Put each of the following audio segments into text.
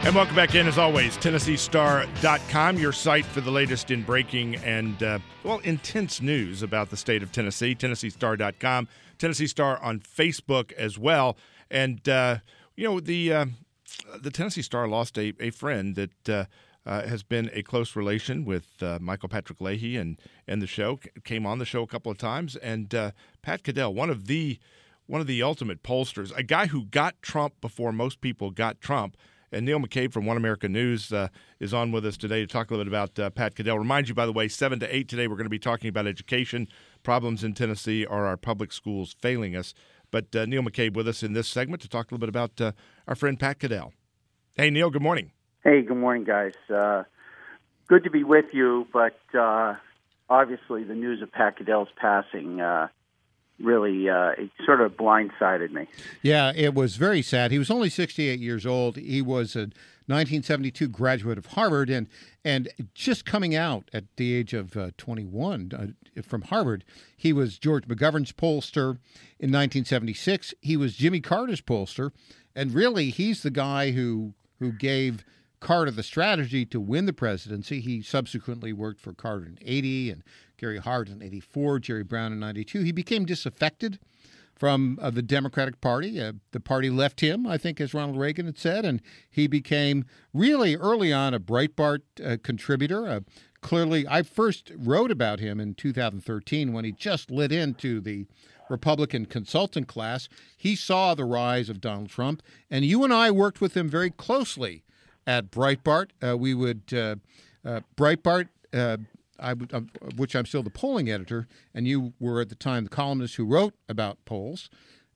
And welcome back in, as always, TennesseeStar.com, your site for the latest in breaking and, intense news about the state of Tennessee. TennesseeStar.com, Tennessee Star on Facebook as well. And, the Tennessee Star lost a friend that has been a close relation with Michael Patrick Leahy and the show, came on the show a couple of times. And Pat Caddell, one of the ultimate pollsters, a guy who got Trump before most people got Trump. And Neil McCabe from One American News is on with us today to talk a little bit about Pat Caddell. Remind you, by the way, 7 to 8 today, we're going to be talking about education. Problems in Tennessee. Are our public schools failing us? But Neil McCabe with us in this segment to talk a little bit about our friend Pat Caddell. Hey, Neil, good morning. Hey, good morning, guys. Good to be with you, but obviously the news of Pat Caddell's passing really it sort of blindsided me. Yeah, it was very sad. He was only 68 years old. He was a 1972 graduate of Harvard, and just coming out at the age of 21 from Harvard, he was George McGovern's pollster. In 1976, he was Jimmy Carter's pollster, and really he's the guy who gave Carter the strategy to win the presidency. He subsequently worked for Carter in 80 and Gary Hart in 84, Jerry Brown in 92. He became disaffected from the Democratic Party. The party left him, I think, as Ronald Reagan had said, and he became really early on a Breitbart contributor. Clearly, I first wrote about him in 2013 when he just lit into the Republican consultant class. He saw the rise of Donald Trump, and you and I worked with him very closely at Breitbart. Breitbart, which I'm still the polling editor, and you were at the time the columnist who wrote about polls.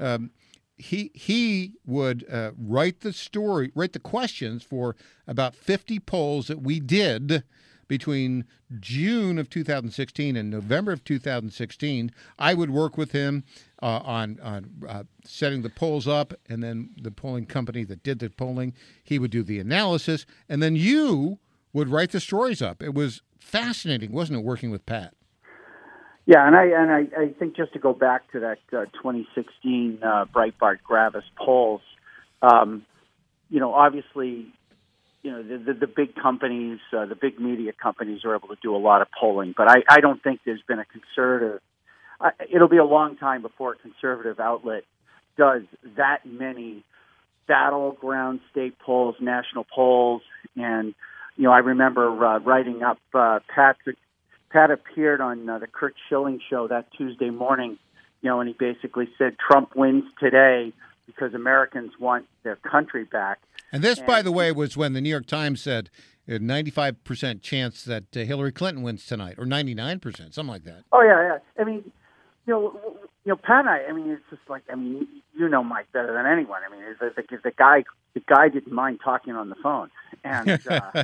He would write the questions for about 50 polls that we did between June of 2016 and November of 2016. I would work with him on setting the polls up, and then the polling company that did the polling, he would do the analysis, and then you would write the stories up. It was fascinating, wasn't it, working with Pat? Yeah, and I think just to go back to that 2016 Breitbart Gravis polls, obviously, the big companies, the big media companies are able to do a lot of polling, but I don't think there's been a conservative. It'll be a long time before a conservative outlet does that many battleground state polls, national polls, and I remember writing up Pat appeared on the Curt Schilling show that Tuesday morning, and he basically said Trump wins today because Americans want their country back. And this, by the way, was when the New York Times said a 95% chance that Hillary Clinton wins tonight, or 99%, something like that. Oh, yeah. I mean, Pat and it's just like, Mike better than anyone. I mean, the guy didn't mind talking on the phone. And,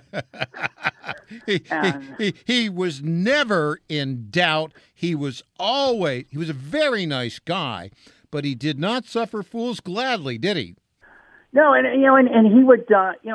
he was never in doubt. He was a very nice guy, but he did not suffer fools gladly, did he? No, and he would,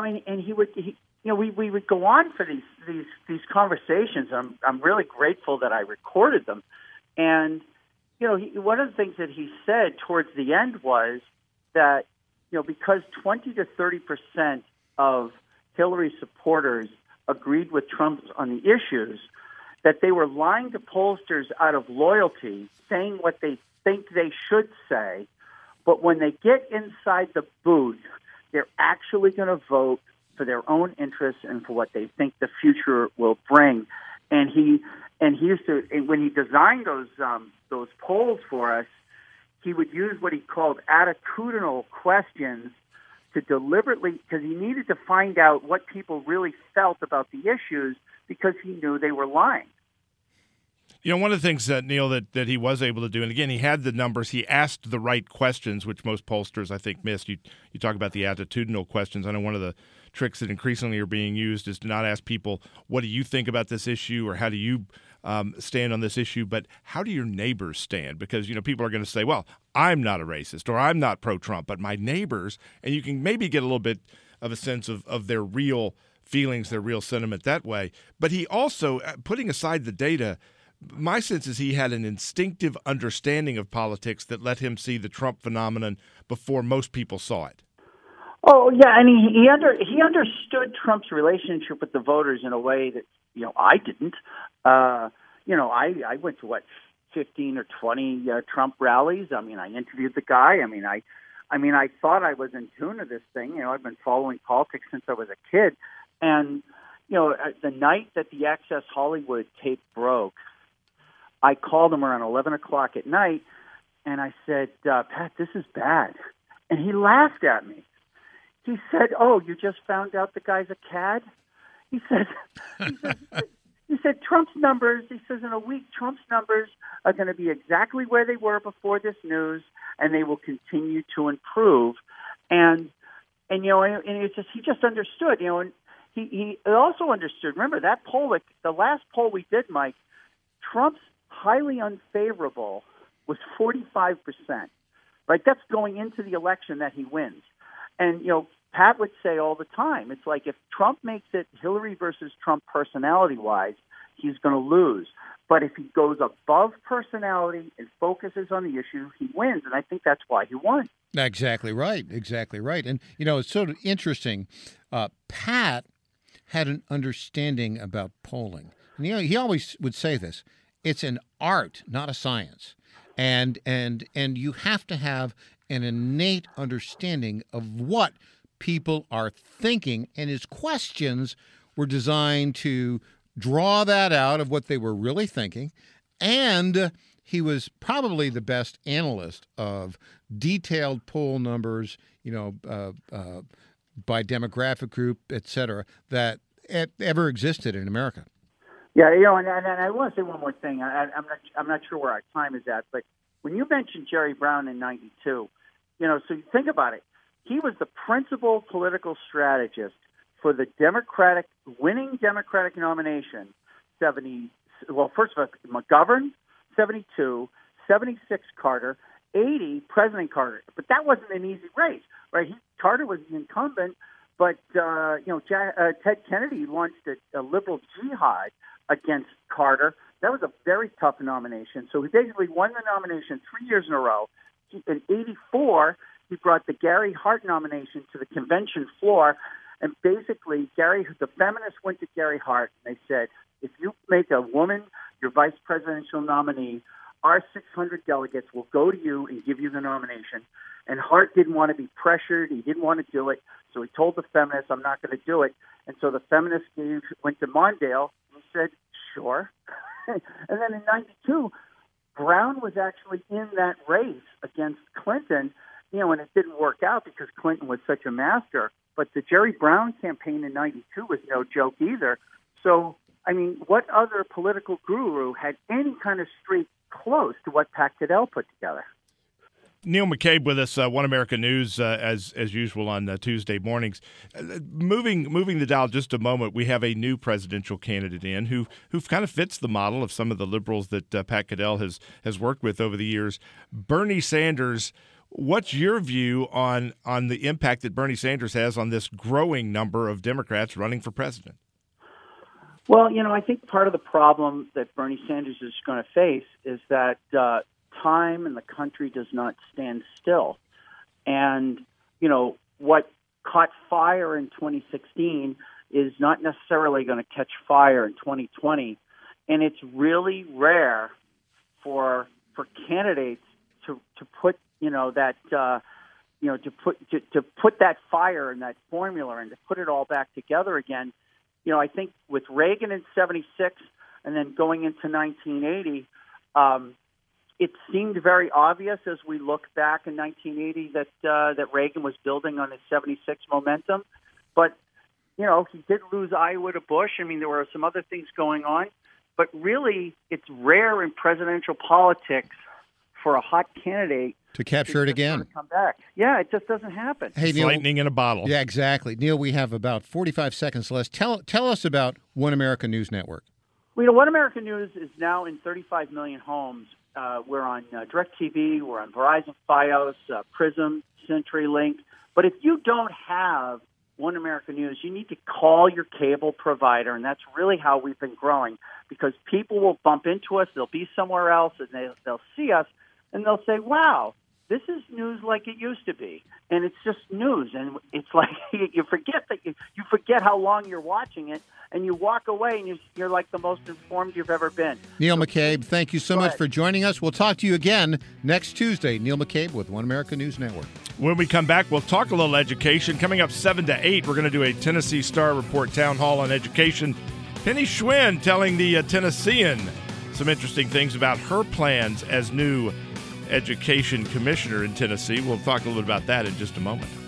we would go on for these conversations. I'm really grateful that I recorded them, and one of the things that he said towards the end was that because 20 to 30% of Hillary supporters agreed with Trump on the issues, that they were lying to pollsters out of loyalty, saying what they think they should say. But when they get inside the booth, they're actually going to vote for their own interests and for what they think the future will bring. And he used to, when he designed those polls for us, he would use what he called attitudinal questions to deliberately, because he needed to find out what people really felt about the issues, because he knew they were lying. One of the things, Neil, that he was able to do, and again, he had the numbers, he asked the right questions, which most pollsters, I think, missed. You talk about the attitudinal questions. I know one of the tricks that increasingly are being used is to not ask people, what do you think about this issue, or how do you stand on this issue, but how do your neighbors stand? Because, people are going to say, well, I'm not a racist, or I'm not pro-Trump, but my neighbors, and you can maybe get a little bit of a sense of their real feelings, their real sentiment that way. But he also, putting aside the data, my sense is he had an instinctive understanding of politics that let him see the Trump phenomenon before most people saw it. Oh yeah, and he understood Trump's relationship with the voters in a way that I didn't. I went to 15 or 20 Trump rallies. I mean, I interviewed the guy. I thought I was in tune to this thing. I've been following politics since I was a kid, and the night that the Access Hollywood tape broke, I called him around 11 o'clock at night, and I said, Pat, this is bad, and he laughed at me. He said, "Oh, you just found out the guy's a cad?" He said, he said Trump's numbers. He says in a week, Trump's numbers are going to be exactly where they were before this news, and they will continue to improve. And it's just he just understood. And he also understood. Remember that poll, the last poll we did, Mike. Trump's highly unfavorable was 45%. Right, that's going into the election that he wins. And, Pat would say all the time, it's like if Trump makes it Hillary versus Trump personality-wise, he's going to lose. But if he goes above personality and focuses on the issue, he wins. And I think that's why he won. Exactly right. Exactly right. And, it's sort of interesting. Pat had an understanding about polling. And, he always would say this. It's an art, not a science. And you have to have an innate understanding of what people are thinking, and his questions were designed to draw that out of what they were really thinking. And he was probably the best analyst of detailed poll numbers, by demographic group, et cetera, that ever existed in America. Yeah, and I want to say one more thing. I'm not sure where our time is at, but when you mentioned Jerry Brown in '92, so you think about it. He was the principal political strategist for the winning Democratic nomination. First of all, McGovern, 72, 76 Carter, 80 President Carter. But that wasn't an easy race, right? Carter was the incumbent, but Ted Kennedy launched a liberal jihad against Carter. That was a very tough nomination. So he basically won the nomination 3 years in a row. In '84, he brought the Gary Hart nomination to the convention floor, and basically the feminists went to Gary Hart and they said, if you make a woman your vice presidential nominee, our 600 delegates will go to you and give you the nomination. And Hart didn't want to be pressured. He didn't want to do it. So he told the feminists, I'm not going to do it. And so the feminists went to Mondale and he said, sure. And then in '92, Brown was actually in that race against Clinton, and it didn't work out because Clinton was such a master. But the Jerry Brown campaign in '92 was no joke either. So, what other political guru had any kind of streak close to what Pat Caddell put together? Neil McCabe with us, One America News, as usual on Tuesday mornings. Moving the dial just a moment, we have a new presidential candidate in who kind of fits the model of some of the liberals that Pat Caddell has worked with over the years. Bernie Sanders. What's your view on the impact that Bernie Sanders has on this growing number of Democrats running for president? Well, I think part of the problem that Bernie Sanders is going to face is that time in the country does not stand still. And, what caught fire in 2016 is not necessarily going to catch fire in 2020. And it's really rare for candidates to put, to put that fire in that formula and to put it all back together again. I think with Reagan in '76 and then going into 1980, it seemed very obvious as we look back in 1980 that Reagan was building on his '76 momentum. But, he did lose Iowa to Bush. There were some other things going on. But really, it's rare in presidential politics for a hot candidate to capture it again. Come back. Yeah, it just doesn't happen. Hey, Neil, lightning in a bottle. Yeah, exactly. Neil, we have about 45 seconds left. Tell us about One America News Network. Well, One America News is now in 35 million homes. We're on DirecTV, we're on Verizon Fios, Prism, CenturyLink. But if you don't have One America News, you need to call your cable provider, and that's really how we've been growing, because people will bump into us, they'll be somewhere else, and they'll see us, and they'll say, wow, This is news like it used to be, and it's just news. And it's like you forget that you forget how long you're watching it, and you walk away, and you're like the most informed you've ever been. Neil McCabe, thank you so much for joining us. We'll talk to you again next Tuesday. Neil McCabe with One America News Network. When we come back, we'll talk a little education. Coming up 7 to 8, we're going to do a Tennessee Star Report Town Hall on education. Penny Schwinn telling the Tennessean some interesting things about her plans as new education commissioner in Tennessee. We'll talk a little bit about that in just a moment.